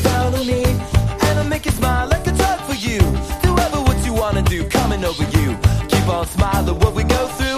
down on me, and I'll make you smile like a drug for you. Do ever what you wanna do, coming over you. Keep on smiling what we go through.